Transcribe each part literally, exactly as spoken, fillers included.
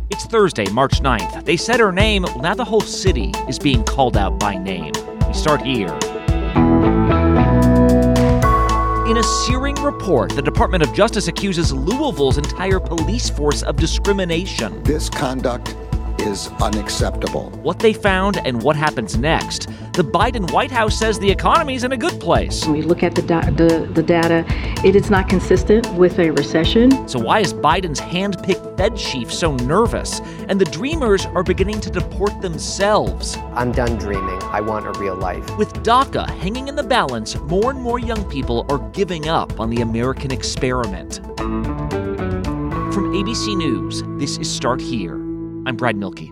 It's Thursday, March ninth. They said her name, well, now the whole city is being called out by name. We start here. In a searing report, the Department of Justice accuses Louisville's entire police force of discrimination. This conduct is unacceptable. What they found and what happens next. The Biden White House says the economy's in a good place. When we look at the, da- the, the data, it is not consistent with a recession. So why is Biden's hand-picked Fed chief so nervous? And the dreamers are beginning to deport themselves. I'm done dreaming. I want a real life. With DACA hanging in the balance, more and more young people are giving up on the American experiment. From A B C News, this is Start Here. I'm Brad Milkey.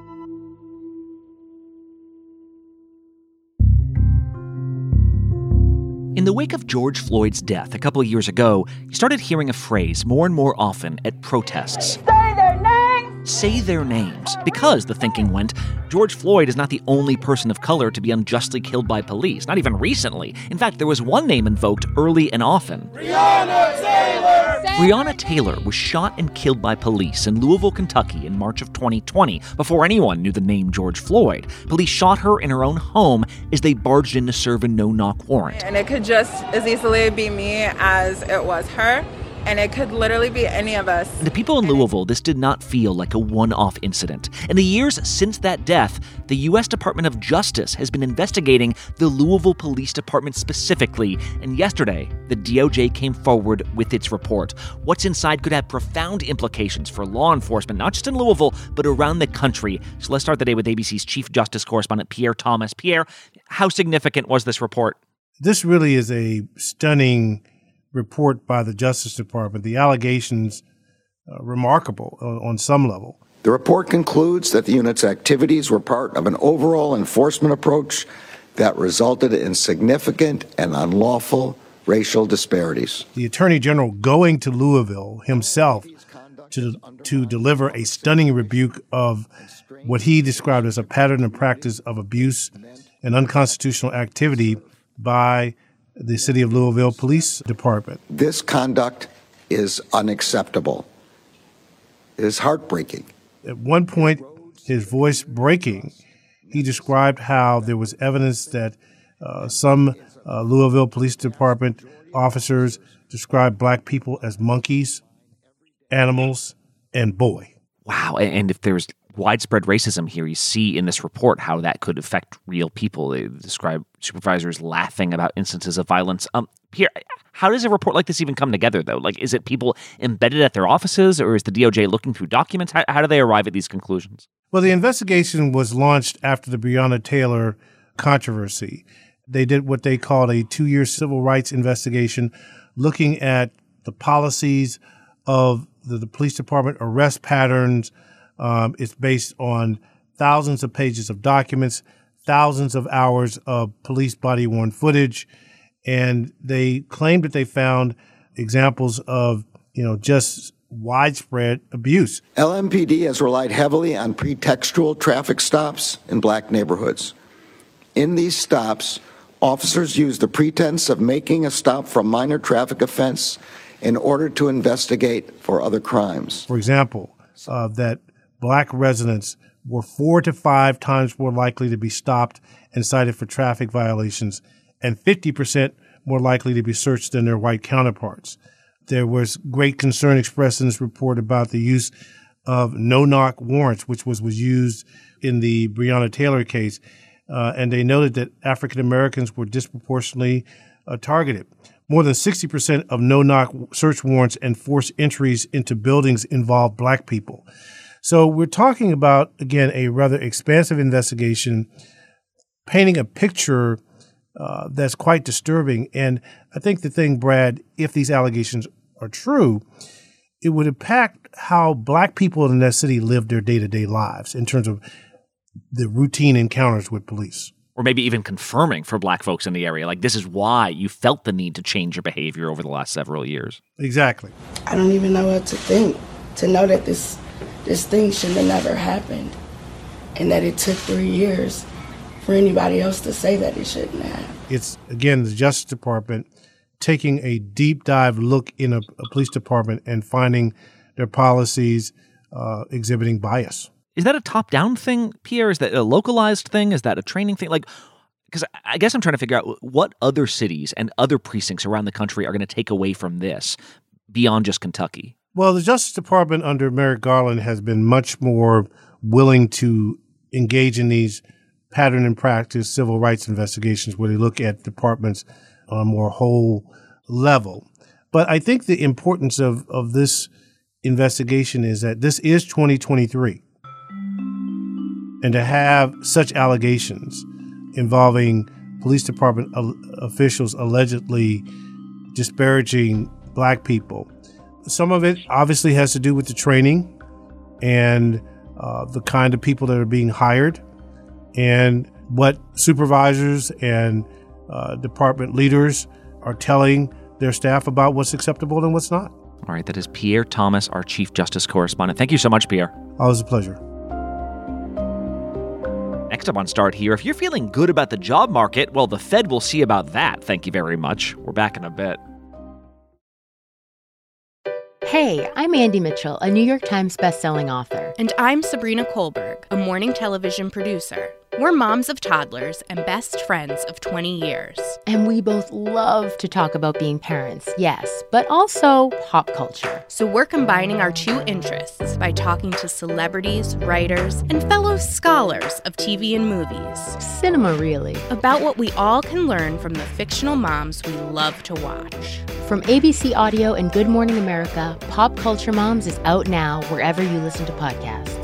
In the wake of George Floyd's death a couple of years ago, you started hearing a phrase more and more often at protests. Say their names! Say their names. Because, the thinking went, George Floyd is not the only person of color to be unjustly killed by police, not even recently. In fact, there was one name invoked early and often. Breonna Taylor! Breonna Taylor was shot and killed by police in Louisville, Kentucky in March of twenty twenty, before anyone knew the name George Floyd. Police shot her in her own home as they barged in to serve a no-knock warrant. And it could just as easily be me as it was her. And it could literally be any of us. The people in Louisville, this did not feel like a one-off incident. In the years since that death, the U S Department of Justice has been investigating the Louisville Police Department specifically, and yesterday, the D O J came forward with its report. What's inside could have profound implications for law enforcement, not just in Louisville, but around the country. So let's start the day with A B C's Chief Justice Correspondent Pierre Thomas. Pierre, how significant was this report? This really is a stunning report by the Justice Department. The allegations uh, remarkable on, on some level. The report concludes that the unit's activities were part of an overall enforcement approach that resulted in significant and unlawful racial disparities. The Attorney General going to Louisville himself to, to deliver a stunning rebuke of what he described as a pattern and practice of abuse and unconstitutional activity by the City of Louisville Police Department. This conduct is unacceptable. It is heartbreaking. At one point, his voice breaking, he described how there was evidence that uh, some uh, Louisville Police Department officers described black people as monkeys, animals, and boy. Wow, and if there's widespread racism here, you see in this report how that could affect real people. They describe supervisors laughing about instances of violence. Um, Pierre, how does a report like this even come together, though? Like, is it people embedded at their offices, or is the D O J looking through documents? How, how do they arrive at these conclusions? Well, the investigation was launched after the Breonna Taylor controversy. They did what they called a two-year civil rights investigation, looking at the policies of the, the police department, arrest patterns. Um, it's based on thousands of pages of documents, thousands of hours of police body-worn footage, and they claimed that they found examples of, you know, just widespread abuse. L M P D has relied heavily on pretextual traffic stops in black neighborhoods. In these stops, officers use the pretense of making a stop for a minor traffic offense in order to investigate for other crimes. For example, uh, that black residents were four to five times more likely to be stopped and cited for traffic violations and fifty percent more likely to be searched than their white counterparts. There was great concern expressed in this report about the use of no-knock warrants, which was, was used in the Breonna Taylor case. Uh, and they noted that African Americans were disproportionately uh, targeted. More than sixty percent of no-knock search warrants and forced entries into buildings involved black people. So we're talking about, again, a rather expansive investigation painting a picture uh, that's quite disturbing. And I think the thing, Brad, if these allegations are true, it would impact how black people in that city live their day-to-day lives in terms of the routine encounters with police. Or maybe even confirming for black folks in the area, like, this is why you felt the need to change your behavior over the last several years. Exactly. I don't even know what to think, to know that this this thing should have never happened and that it took three years for anybody else to say that it shouldn't have. It's, again, the Justice Department taking a deep dive look in a, a police department and finding their policies, uh, exhibiting bias. Is that a top-down thing, Pierre? Is that a localized thing? Is that a training thing? Like, because I guess I'm trying to figure out what other cities and other precincts around the country are going to take away from this beyond just Kentucky. Well, the Justice Department under Merrick Garland has been much more willing to engage in these pattern and practice civil rights investigations where they look at departments on a more whole level. But I think the importance of, of this investigation is that this is twenty twenty-three. And to have such allegations involving police department al- officials allegedly disparaging black people, some of it obviously has to do with the training and uh, the kind of people that are being hired and what supervisors and uh, department leaders are telling their staff about what's acceptable and what's not. All right, that is Pierre Thomas, our Chief Justice Correspondent. Thank you so much, Pierre. Always a pleasure. Next up on Start Here, if you're feeling good about the job market, well, the Fed will see about that. Thank you very much. We're back in a bit. Hey, I'm Andy Mitchell, a New York Times bestselling author. And I'm Sabrina Kohlberg, a morning television producer. We're moms of toddlers and best friends of twenty years. And we both love to talk about being parents, yes, but also pop culture. So we're combining our two interests by talking to celebrities, writers, and fellow scholars of T V and movies. Cinema, really. About what we all can learn from the fictional moms we love to watch. From A B C Audio and Good Morning America, Pop Culture Moms is out now wherever you listen to podcasts.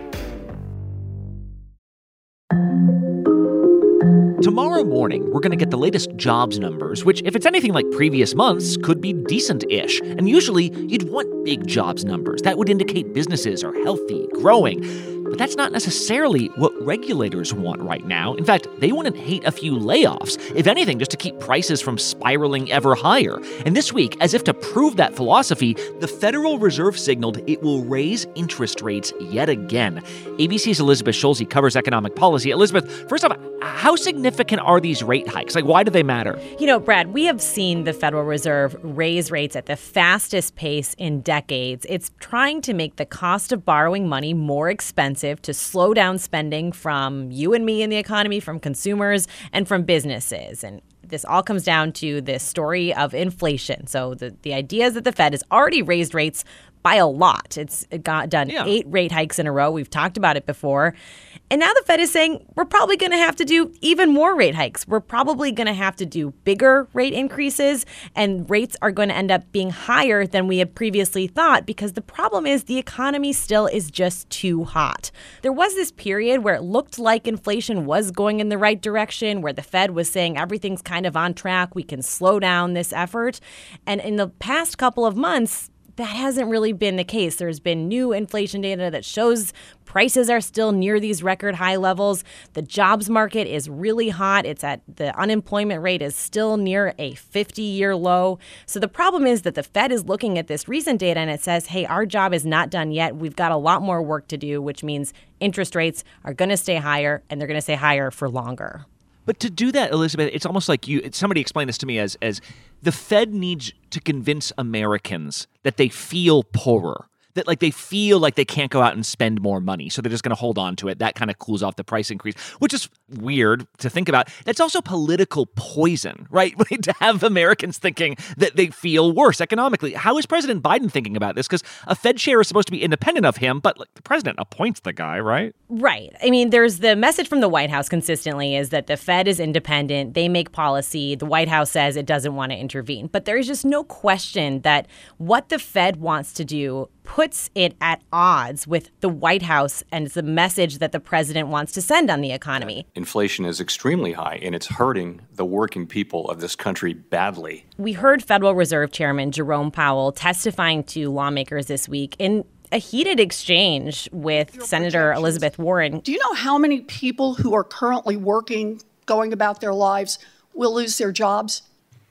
Tomorrow morning, we're going to get the latest jobs numbers, which, if it's anything like previous months, could be decent-ish. And usually, you'd want big jobs numbers. That would indicate businesses are healthy, growing. But that's not necessarily what regulators want right now. In fact, they wouldn't hate a few layoffs, if anything, just to keep prices from spiraling ever higher. And this week, as if to prove that philosophy, the Federal Reserve signaled it will raise interest rates yet again. A B C's Elizabeth Schulze covers economic policy. Elizabeth, first off, how significant are these rate hikes? Like, why do they matter? You know, Brad, we have seen the Federal Reserve raise rates at the fastest pace in decades. It's trying to make the cost of borrowing money more expensive, to slow down spending from you and me in the economy, from consumers, and from businesses. And this all comes down to this story of inflation. So the, the idea is that the Fed has already raised rates by a lot. It's got done yeah. eight rate hikes in a row. We've talked about it before. And now the Fed is saying we're probably going to have to do even more rate hikes. We're probably going to have to do bigger rate increases, and rates are going to end up being higher than we had previously thought, because the problem is the economy still is just too hot. There was this period where it looked like inflation was going in the right direction, where the Fed was saying everything's kind of on track, we can slow down this effort. And in the past couple of months, that hasn't really been the case. There's been new inflation data that shows prices are still near these record high levels. The jobs market is really hot. It's at the unemployment rate is still near a fifty-year low. So the problem is that the Fed is looking at this recent data and it says, hey, our job is not done yet. We've got a lot more work to do, which means interest rates are going to stay higher, and they're going to stay higher for longer. But to do that, Elizabeth, it's almost like you. Somebody explained this to me as as the Fed needs to convince Americans that they feel poorer, that like they feel like they can't go out and spend more money, so they're just going to hold on to it. That kind of cools off the price increase, which is weird to think about. That's also political poison, right? To have Americans thinking that they feel worse economically. How is President Biden thinking about this? Because a Fed chair is supposed to be independent of him, but like, the president appoints the guy, right? Right. I mean, there's the message from the White House consistently is that the Fed is independent. They make policy. The White House says it doesn't want to intervene. But there is just no question that what the Fed wants to do puts it at odds with the White House and the message that the president wants to send on the economy. Inflation is extremely high, and it's hurting the working people of this country badly. We heard Federal Reserve Chairman Jerome Powell testifying to lawmakers this week in a heated exchange with Senator Elizabeth Warren. Do you know how many people who are currently working, going about their lives, will lose their jobs?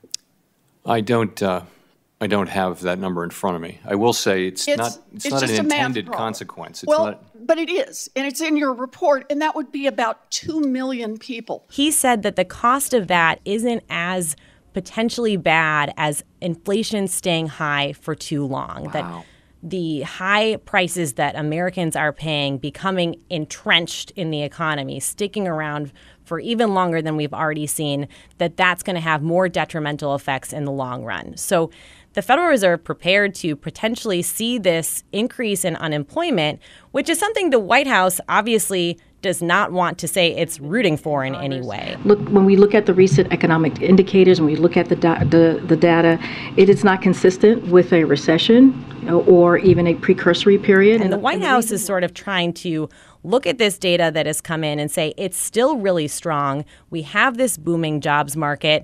I don't uh, I don't have that number in front of me. I will say it's, it's not it's, it's not an just a math intended problem. consequence. It's well, not... but it is, and it's in your report, and that would be about two million people. He said that the cost of that isn't as potentially bad as inflation staying high for too long. Wow. That the high prices that Americans are paying becoming entrenched in the economy, sticking around for even longer than we've already seen, that that's going to have more detrimental effects in the long run. So the Federal Reserve prepared to potentially see this increase in unemployment, which is something the White House obviously does not want to say it's rooting for in any way. Look, when we look at the recent economic indicators and we look at the, da- the the data, it is not consistent with a recession or even a precursory period. And the White House is sort of trying to look at this data that has come in and say it's still really strong. We have this booming jobs market.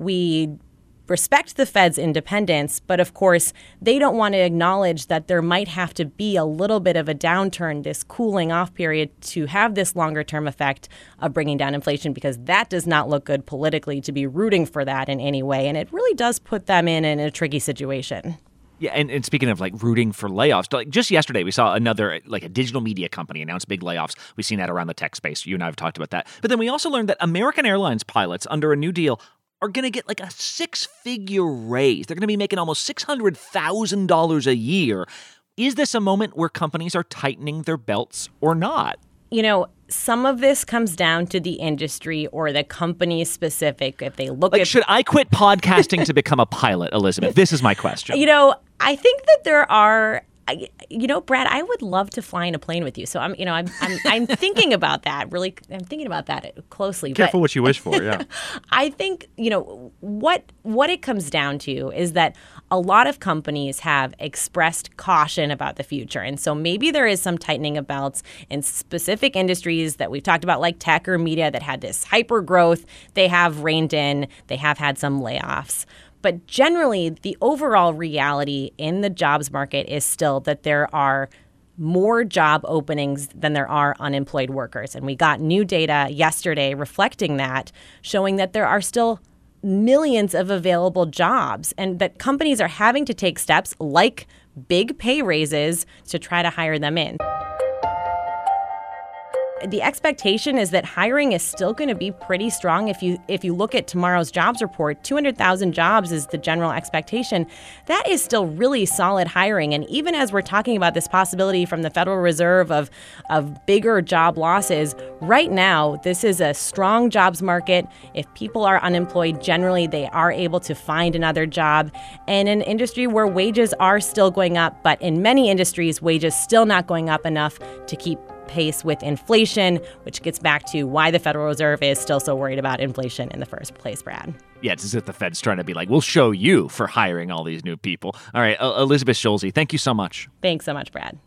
We respect the Fed's independence, but of course, they don't want to acknowledge that there might have to be a little bit of a downturn, this cooling off period, to have this longer term effect of bringing down inflation, because that does not look good politically to be rooting for that in any way. And it really does put them in, in a tricky situation. Yeah, and, and speaking of like rooting for layoffs, like just yesterday we saw another, like a digital media company announce big layoffs. We've seen that around the tech space. You and I have talked about that. But then we also learned that American Airlines pilots under a new deal are going to get like a six-figure raise. They're going to be making almost six hundred thousand dollars a year. Is this a moment where companies are tightening their belts or not? You know, some of this comes down to the industry or the company specific. If they look like, at... should I quit podcasting to become a pilot, Elizabeth? This is my question. You know, I think that there are... You know, Brad, I would love to fly in a plane with you. So I'm, you know, I'm, I'm, I'm thinking about that. Really, I'm thinking about that closely. Careful but what you wish for. Yeah. I think, you know, what what it comes down to is that a lot of companies have expressed caution about the future, and so maybe there is some tightening of belts in specific industries that we've talked about, like tech or media, that had this hyper growth. They have reined in. They have had some layoffs. But generally, the overall reality in the jobs market is still that there are more job openings than there are unemployed workers. And we got new data yesterday reflecting that, showing that there are still millions of available jobs and that companies are having to take steps like big pay raises to try to hire them in. The expectation is that hiring is still going to be pretty strong. If you if you look at tomorrow's jobs report, two hundred thousand jobs is the general expectation. That is still really solid hiring. And even as we're talking about this possibility from the Federal Reserve of, of bigger job losses, right now, this is a strong jobs market. If people are unemployed, generally they are able to find another job. And an industry where wages are still going up, but in many industries, wages still not going up enough to keep pace with inflation, which gets back to why the Federal Reserve is still so worried about inflation in the first place, Brad. Yeah, it's as if the Fed's trying to be like, we'll show you for hiring all these new people. All right, uh, Elizabeth Schulze, thank you so much. Thanks so much, Brad.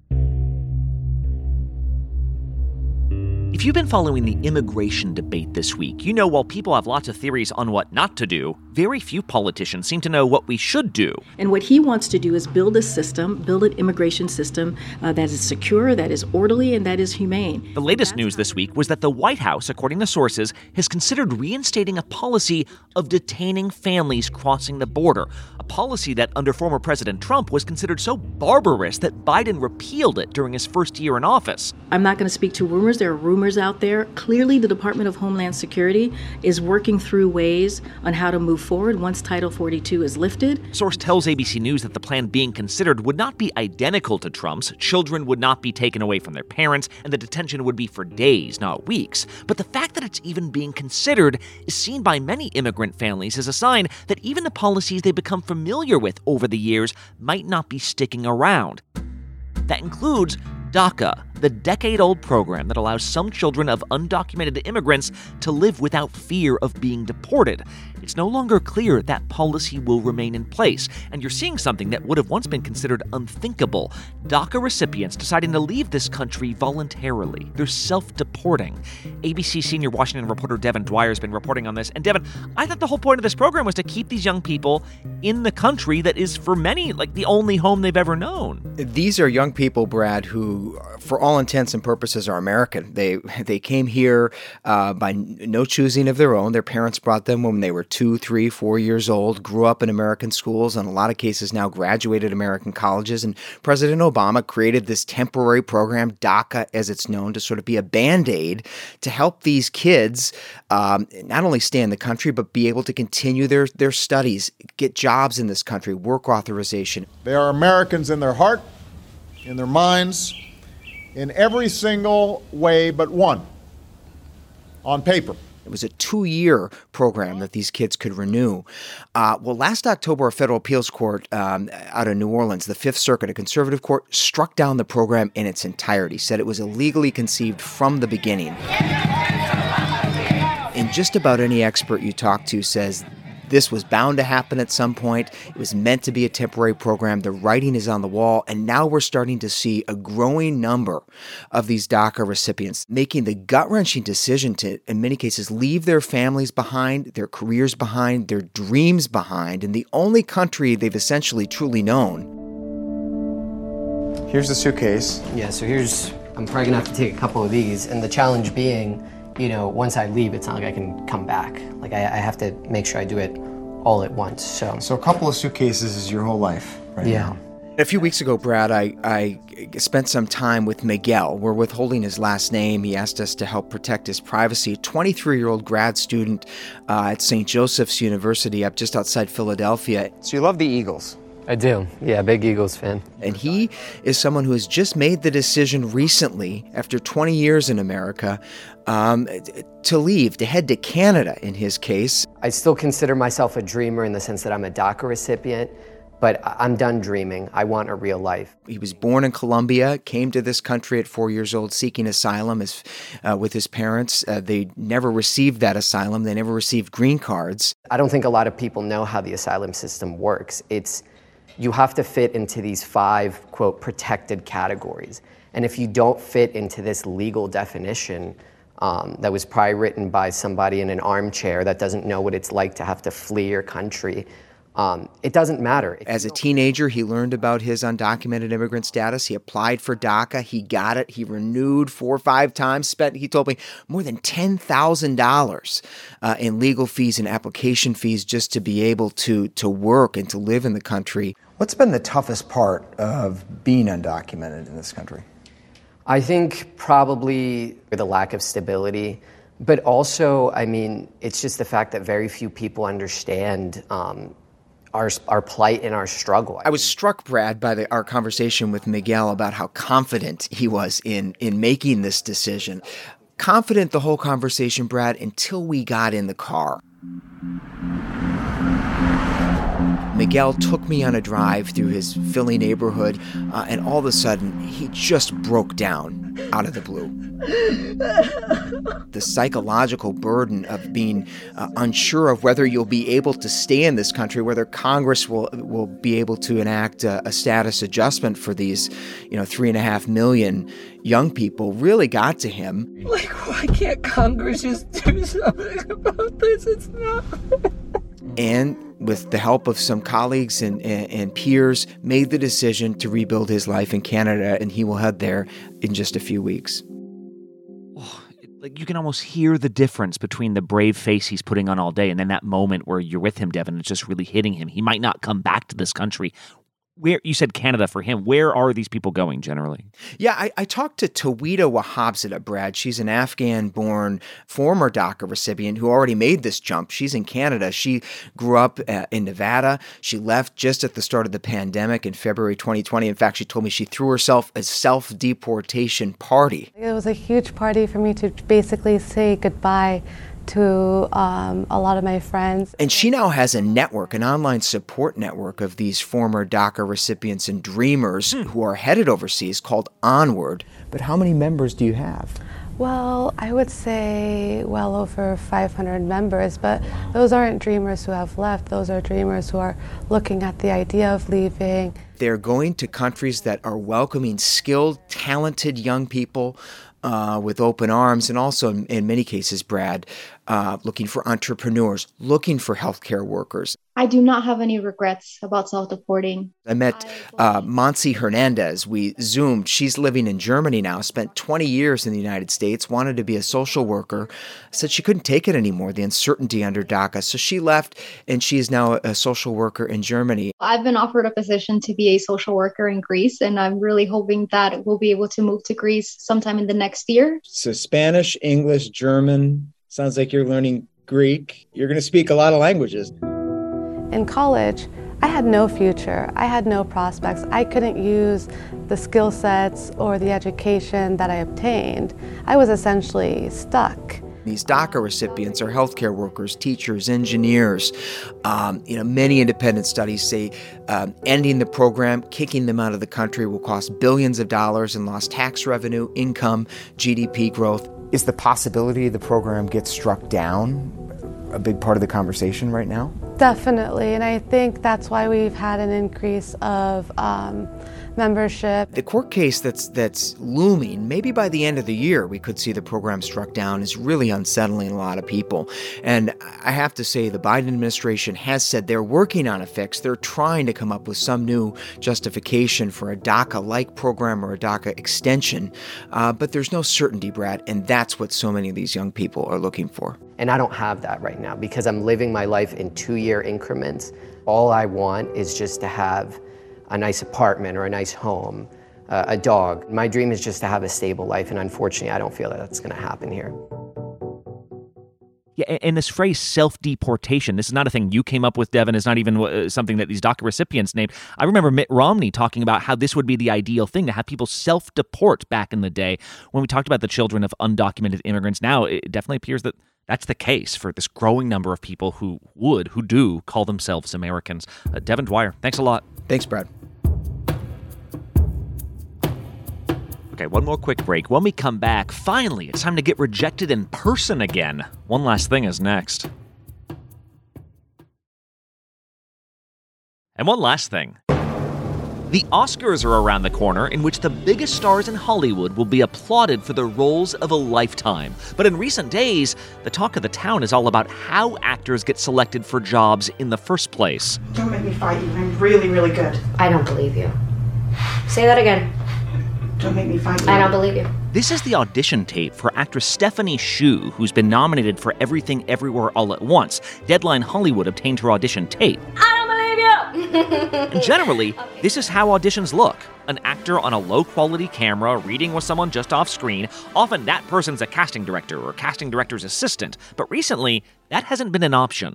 If you've been following the immigration debate this week, you know while people have lots of theories on what not to do, very few politicians seem to know what we should do. And what he wants to do is build a system, build an immigration system uh, that is secure, that is orderly, and that is humane. The latest news this week was that the White House, according to sources, has considered reinstating a policy of detaining families crossing the border, a policy that under former President Trump was considered so barbarous that Biden repealed it during his first year in office. I'm not going to speak to rumors. There are rumors out there. Clearly, the Department of Homeland Security is working through ways on how to move forward once Title forty-two is lifted. Source tells A B C News that the plan being considered would not be identical to Trump's. Children would not be taken away from their parents, and the detention would be for days, not weeks. But the fact that it's even being considered is seen by many immigrant families as a sign that even the policies they've become familiar with over the years might not be sticking around. That includes DACA, the decade-old program that allows some children of undocumented immigrants to live without fear of being deported. It's no longer clear that policy will remain in place, and you're seeing something that would have once been considered unthinkable. DACA recipients deciding to leave this country voluntarily. They're self-deporting. A B C senior Washington reporter Devin Dwyer has been reporting on this. And Devin, I thought the whole point of this program was to keep these young people in the country that is, for many, like the only home they've ever known. These are young people, Brad, who, for all intents and purposes, are American. They they came here uh, by no choosing of their own. Their parents brought them when they were two, three, four years old, grew up in American schools, in a lot of cases now graduated American colleges. And President Obama created this temporary program, DACA as it's known, to sort of be a Band-Aid to help these kids um, not only stay in the country, but be able to continue their, their studies, get jobs in this country, work authorization. They are Americans in their heart, in their minds, in every single way but one, on paper. It was a two-year program that these kids could renew. Uh, well, last October, a federal appeals court um, out of New Orleans, the Fifth Circuit, a conservative court, struck down the program in its entirety, said it was illegally conceived from the beginning. And just about any expert you talk to says this was bound to happen at some point. It was meant to be a temporary program. The writing is on the wall. And now we're starting to see a growing number of these DACA recipients making the gut-wrenching decision to, in many cases, leave their families behind, their careers behind, their dreams behind, in the only country they've essentially truly known. Here's the suitcase. Yeah, so here's, I'm probably gonna have to take a couple of these. And the challenge being, you know, once I leave, it's not like I can come back. Like, I, I have to make sure I do it all at once, so. So a couple of suitcases is your whole life right yeah. now. A few weeks ago, Brad, I, I spent some time with Miguel. We're withholding his last name. He asked us to help protect his privacy. A twenty-three-year-old grad student uh, at Saint Joseph's University up just outside Philadelphia. So you love the Eagles? I do. Yeah, big Eagles fan. And he is someone who has just made the decision recently, after twenty years in America, um, to leave, to head to Canada in his case. I still consider myself a dreamer in the sense that I'm a DACA recipient, but I'm done dreaming. I want a real life. He was born in Colombia, came to this country at four years old seeking asylum as, uh, with his parents. Uh, they never received that asylum. They never received green cards. I don't think a lot of people know how the asylum system works. It's you have to fit into these five, quote, protected categories. And if you don't fit into this legal definition um, that was probably written by somebody in an armchair that doesn't know what it's like to have to flee your country, um, it doesn't matter. As a teenager, he learned about his undocumented immigrant status. He applied for DACA. He got it. He renewed four or five times, spent, he told me, more than ten thousand dollars uh, in legal fees and application fees just to be able to, to work and to live in the country. What's been the toughest part of being undocumented in this country? I think probably the lack of stability, but also, I mean, it's just the fact that very few people understand um, our, our plight and our struggle. I was struck, Brad, by the, our conversation with Miguel about how confident he was in, in making this decision. Confident the whole conversation, Brad, until we got in the car. Miguel took me on a drive through his Philly neighborhood, uh, and all of a sudden, he just broke down out of the blue. The psychological burden of being uh, unsure of whether you'll be able to stay in this country, whether Congress will will be able to enact a, a status adjustment for these, you know, three and a half million young people, really got to him. Like, why can't Congress just do something about this? It's not. And with the help of some colleagues and, and, and peers, made the decision to rebuild his life in Canada, and he will head there in just a few weeks. Oh, like you can almost hear the difference between the brave face he's putting on all day and then that moment where you're with him, Devin, it's just really hitting him. He might not come back to this country. Where you said Canada for him, where are these people going generally? Yeah, I, I talked to Tawita Wahabzadeh, Brad. She's an Afghan-born former DACA recipient who already made this jump. She's in Canada. She grew up uh, in Nevada. She left just at the start of the pandemic in February twenty twenty. In fact, she told me she threw herself a self-deportation party. It was a huge party for me to basically say goodbye to um, a lot of my friends. And she now has a network, an online support network of these former DACA recipients and dreamers hmm. who are headed overseas called Onward. But how many members do you have? Well, I would say well over five hundred members, but those aren't dreamers who have left. Those are dreamers who are looking at the idea of leaving. They're going to countries that are welcoming skilled, talented young people Uh, with open arms, and also in, in many cases, Brad, uh, looking for entrepreneurs, looking for healthcare workers. I do not have any regrets about self-deporting. I met uh, Monsi Hernandez. We Zoomed. She's living in Germany now, spent twenty years in the United States, wanted to be a social worker, said she couldn't take it anymore, the uncertainty under DACA. So she left, and she is now a social worker in Germany. I've been offered a position to be a social worker in Greece, and I'm really hoping that we'll be able to move to Greece sometime in the next year. So Spanish, English, German, sounds like you're learning Greek. You're going to speak a lot of languages. In college, I had no future. I had no prospects. I couldn't use the skill sets or the education that I obtained. I was essentially stuck. These DACA recipients are healthcare workers, teachers, engineers. Um, you know, many independent studies say um, ending the program, kicking them out of the country will cost billions of dollars in lost tax revenue, income, G D P growth. Is the possibility the program gets struck down a big part of the conversation right now? Definitely, and I think that's why we've had an increase of um, membership. The court case that's that's looming, maybe by the end of the year we could see the program struck down, is really unsettling a lot of people. And I have to say the Biden administration has said they're working on a fix. They're trying to come up with some new justification for a DACA-like program or a DACA extension, uh, but there's no certainty, Brad, and that's what so many of these young people are looking for. And I don't have that right now because I'm living my life in two-year increments. All I want is just to have a nice apartment or a nice home, uh, a dog. My dream is just to have a stable life, and unfortunately, I don't feel that that's going to happen here. Yeah, and this phrase self-deportation, this is not a thing you came up with, Devin. It's not even uh, something that these DACA recipients named. I remember Mitt Romney talking about how this would be the ideal thing, to have people self-deport back in the day when we talked about the children of undocumented immigrants. Now, it definitely appears that that's the case for this growing number of people who would, who do call themselves Americans. Uh, Devin Dwyer, thanks a lot. Thanks, Brad. Okay, one more quick break. When we come back, finally, it's time to get rejected in person again. One Last Thing is next. And one last thing. The Oscars are around the corner, in which the biggest stars in Hollywood will be applauded for their roles of a lifetime. But in recent days, the talk of the town is all about how actors get selected for jobs in the first place. Don't make me fight you. I'm really, really good. I don't believe you. Say that again. Don't make me fight you. I don't believe you. This is the audition tape for actress Stephanie Hsu, who's been nominated for Everything Everywhere All at Once. Deadline Hollywood obtained her audition tape. I don't believe you! And generally, okay. This is how auditions look. An actor on a low-quality camera reading with someone just off screen. Often that person's a casting director or casting director's assistant. But recently, that hasn't been an option.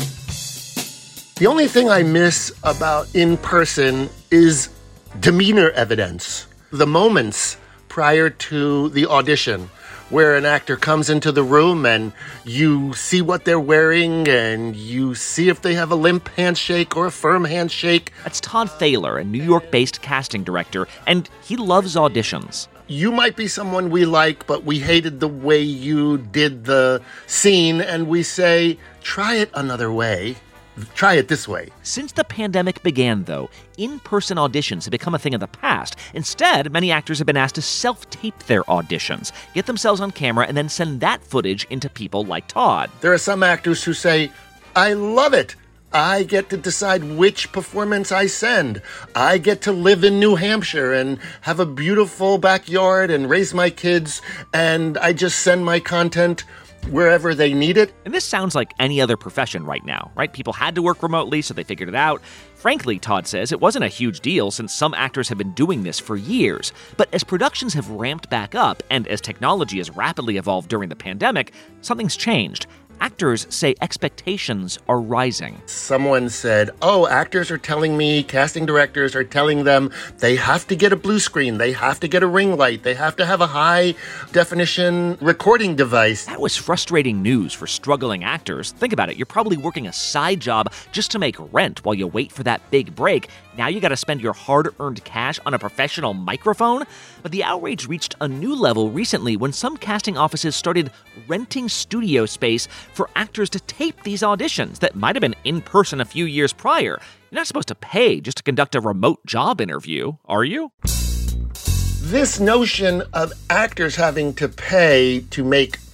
The only thing I miss about in-person is demeanor evidence. The moments prior to the audition where an actor comes into the room and you see what they're wearing and you see if they have a limp handshake or a firm handshake. That's Todd Thaler, a New York-based casting director, and he loves auditions. You might be someone we like, but we hated the way you did the scene, and we say, try it another way. Try it this way. Since the pandemic began, though, in-person auditions have become a thing of the past. Instead, many actors have been asked to self-tape their auditions, get themselves on camera, and then send that footage into people like Todd. There are some actors who say, I love it. I get to decide which performance I send. I get to live in New Hampshire and have a beautiful backyard and raise my kids, and I just send my content wherever they need it. And this sounds like any other profession right now, right? People had to work remotely, so they figured it out. Frankly, Todd says, it wasn't a huge deal since some actors have been doing this for years. But as productions have ramped back up, and as technology has rapidly evolved during the pandemic, something's changed. Actors say expectations are rising. Someone said, oh, actors are telling me, casting directors are telling them they have to get a blue screen, they have to get a ring light, they have to have a high definition recording device. That was frustrating news for struggling actors. Think about it, you're probably working a side job just to make rent while you wait for that big break. Now you gotta spend your hard-earned cash on a professional microphone? But the outrage reached a new level recently when some casting offices started renting studio space for actors to tape these auditions that might have been in person a few years prior. You're not supposed to pay just to conduct a remote job interview, are you? This notion of actors having to pay to make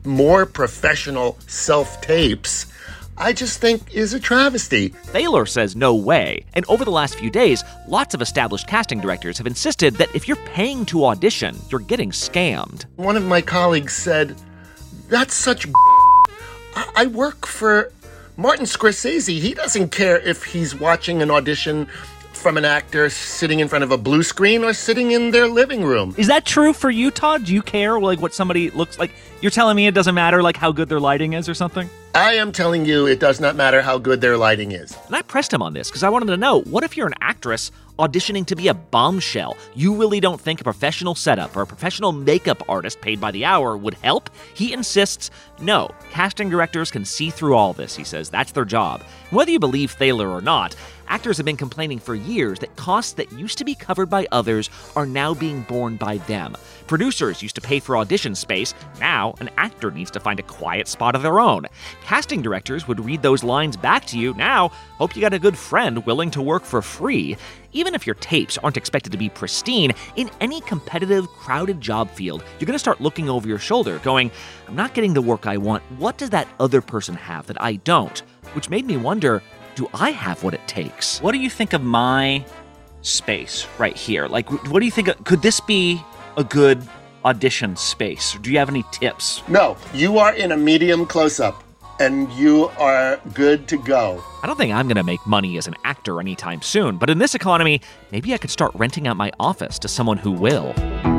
more professional self-tapes, I just think is a travesty. Thaler says no way. And over the last few days, lots of established casting directors have insisted that if you're paying to audition, you're getting scammed. One of my colleagues said, that's such b-. I work for Martin Scorsese. He doesn't care if he's watching an audition from an actor sitting in front of a blue screen or sitting in their living room. Is that true for you, Todd? Do you care like what somebody looks like? You're telling me it doesn't matter like how good their lighting is or something? I am telling you it does not matter how good their lighting is. And I pressed him on this because I wanted to know, what if you're an actress auditioning to be a bombshell? You really don't think a professional setup or a professional makeup artist paid by the hour would help? He insists, no, casting directors can see through all this, he says. That's their job. And whether you believe Thaler or not, actors have been complaining for years that costs that used to be covered by others are now being borne by them. Producers used to pay for audition space. Now, an actor needs to find a quiet spot of their own. Casting directors would read those lines back to you. Now, hope you got a good friend willing to work for free. Even if your tapes aren't expected to be pristine, in any competitive, crowded job field, you're going to start looking over your shoulder, going, I'm not getting the work I want. What does that other person have that I don't? Which made me wonder, do I have what it takes? What do you think of my space right here? Like, what do you think? Of, could this be a good audition space? Do you have any tips? No, you are in a medium close-up, and you are good to go. I don't think I'm going to make money as an actor anytime soon, but in this economy, maybe I could start renting out my office to someone who will.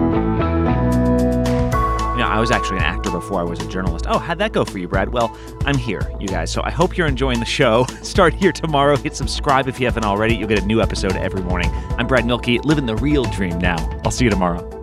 You know, I was actually an actor before I was a journalist. Oh, how'd that go for you, Brad? Well, I'm here, you guys, so I hope you're enjoying the show. Start here tomorrow. Hit subscribe if you haven't already. You'll get a new episode every morning. I'm Brad Mielke, living the real dream now. I'll see you tomorrow.